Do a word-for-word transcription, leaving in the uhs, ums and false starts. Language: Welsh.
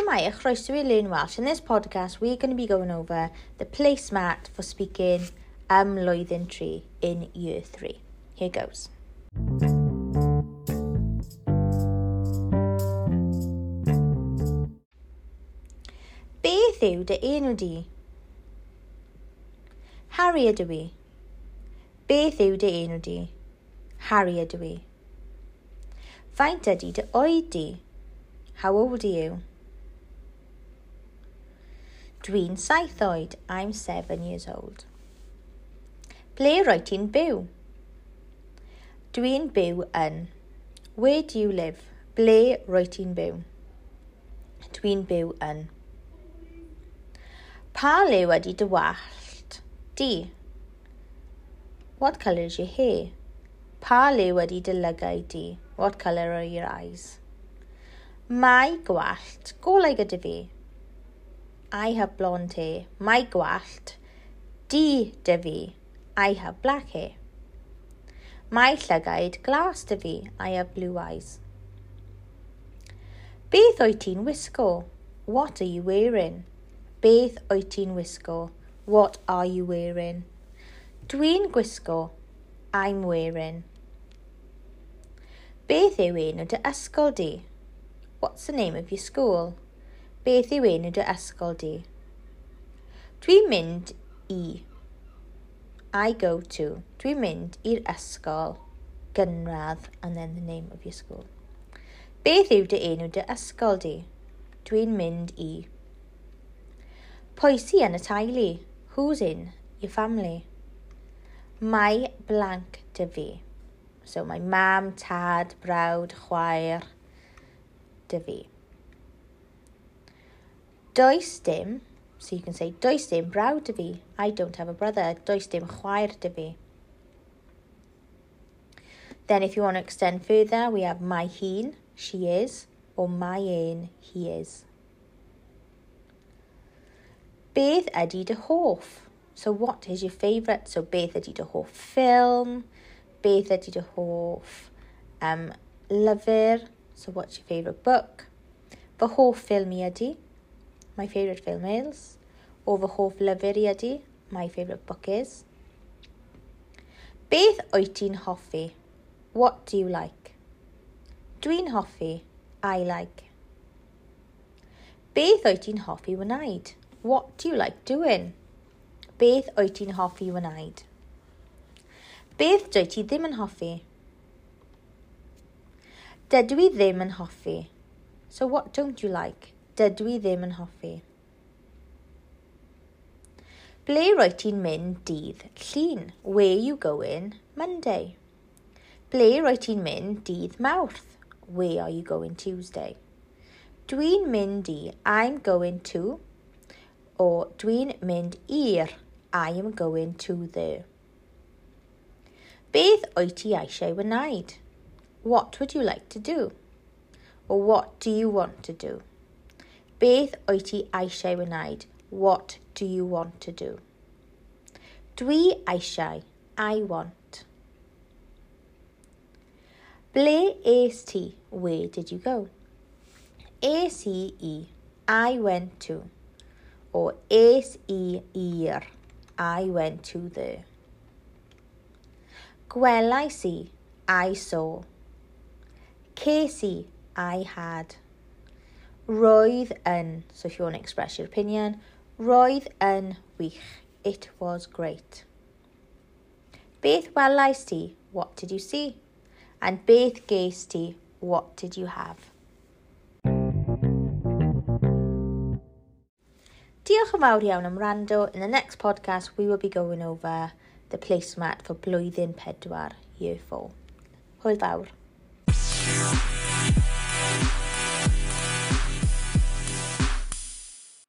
Shwmae, a chroeso I Learn Welsh. In this podcast, we're going to be going over the placemat for speaking ym Mlwyddyn tri in year three. Here goes. Beth yw dy enw di? Harry ydw i. Beth yw dy enw di? Harry ydw i. Faint ydy dy oed di? How old are you? Dwi'n saith oed. I'm seven years old. Ble rwyt ti'n byw? Dwi'n byw yn. Where do you live? Ble rwyt ti'n byw? Dwi'n byw yn. Pa liw ydy dy wallt di? What colour is your hair? Pa liw ydy dy lygau di? What colour are your eyes? Mae gwallt golau gyda fi. I have blonde hair. Mae gwallt di dy fi. I have black hair. Mae llygaid glas dy fi. I have blue eyes. Beth wyt ti'n wisgo? What are you wearing? Beth wyt ti'n wisgo? What are you wearing? Dwi'n gwisgo. I'm wearing. Beth yw enw dy ysgol di? What's the name of your school? Beth yw enw dy ysgol di? Dwi'n mynd i. I go to. Dwi'n mynd i'r ysgol gynradd and then the name of your school. Beth yw dy enw dy ysgol di? Dwi'n mynd i. Pwy sy yn y teulu? Who's in your family? Mae blank dy fi. So my mam, tad, brawd, chwaer, dy fi. Does dim, so you can say does dim brawd dy fi. I don't have a brother. Does dim chwaer dy fi. Then if you want to extend further, we have mae hi'n, she is, or mae ein, he is. Beth ydy dy hoff? So what is your favourite? So beth ydy dy hoff film? Beth ydy dy hoff um, lyfr? So what's your favourite book? Fy hoff ffilm I ydy. My favourite film is. O fy hoff lyfr I ydy. My favourite book is. Beth wyt ti'n hoffi? What do you like? Dwi'n hoffi. I like. Beth wyt ti'n hoffi wneud? What do you like doing? Beth wyt ti'n hoffi wneud? Beth dwyt ti ddim yn hoffi? Dydw I ddim yn hoffi. So what don't you like? Dydw I ddim yn hoffi. Ble rwyt ti'n mynd dydd Llun? Where you going Monday? Ble rwyt ti'n mynd dydd Mawrth? Where are you going Tuesday? Dwi'n mynd i. I'm going to. Or dwi'n mynd i'r. I am going to the. Beth wyt ti eisiau wneud? What would you like to do? Or what do you want to do? Beth wyt ti eisiau wneud? What do you want to do? Dwi eisiau. I want. Ble es ti? Where did you go? Es I i. I went to. Or es I i'r. I went to the. Gwelais I. I saw. Ces I. I had. Roedd yn. So if you want to express your opinion. Roedd yn wych. It was great. Beth welais ti? What did you see? And beth ges ti? What did you have? Diolch yn fawr iawn am wrando. In the next podcast, we will be going over the placemat for blwyddyn pedwar, year four. Hwyl fawr.